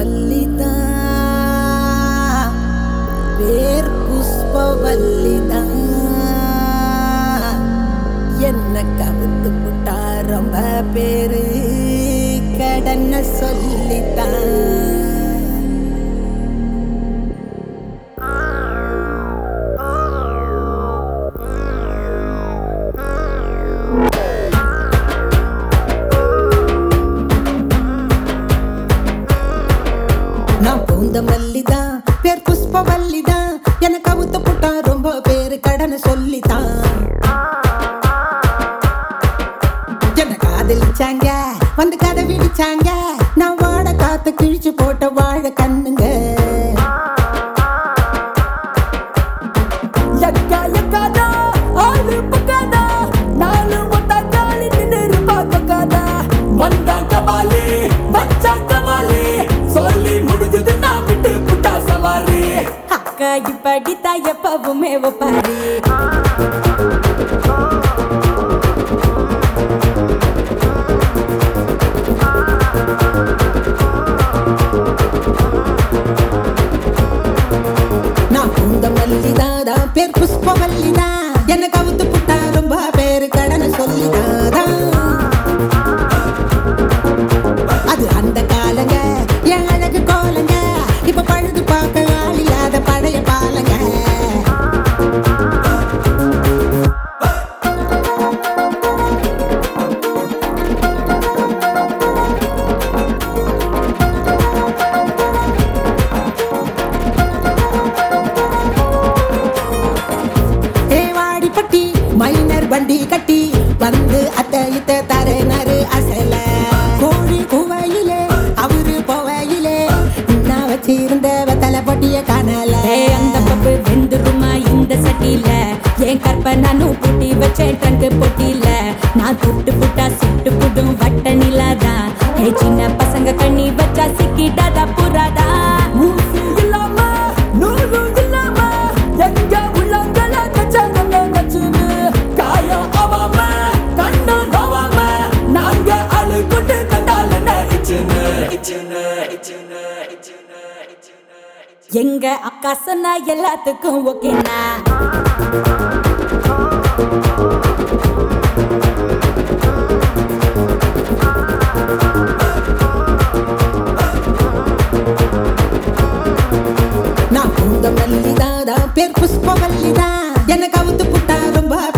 மல்லிதா பேர் புஷ்பவல்லிதா என்ன கவுத்து புட்டா ரொம்ப பேரு கடன சொல்லித்தான் நான் பூந்த மல்லிதான் பேர் புஷ்பவல்லிதான் எனக்கு அவுத்த புட்டா ரொம்ப பேரு கடனை சொல்லித்தான் என்ன காதலிச்சாங்க வந்து கதை விடிச்சாங்க நான் வாட காத்து கிழிச்சு போட்ட வாழ கண்ணுங்க இப்படித்தா எப்பவுமே ஒப்பாரி நான் பூந்த மல்லிதாதா பேர் புஷ்பவல்லிதா எனக்கு அவுத்து புட்டா ரொம்ப பேரு கடனை சொல்லிதாதா அது அந்த காலங்க என் அழகு கோலங்க இப்ப பழுது பார்க்க ஆளில்லாத பழைய பாலங்க ஏவாடிப்பட்டி மைனர் வண்டி கட்டி வந்து அத்த இத்த தரேனாரு அசல கோழி குவையிலே அவரு போவையிலே நான் வச்சிருந்த வெத்தலை பொட்டிய காணல அந்த பப்பு வெந்துருமா இந்த சட்டியில என் கற்ப நானும் புட்டி வச்சேன் ட்ரங்கு பொட்டியில நான் தொட்டு புட்டா சுட்டு புடும் வட்ட நிலாதா சின்ன பசங்க கண்ணி வச்சா சிக்கிடாதா புறாதா எங்க அக்கா சொன்னா எல்லாத்துக்கும் ஓகேனா நான் பூந்த மல்லிதாதா பேர் புஷ்பவல்லிதா எனக்கு அவுத்து புட்டா ரொம்ப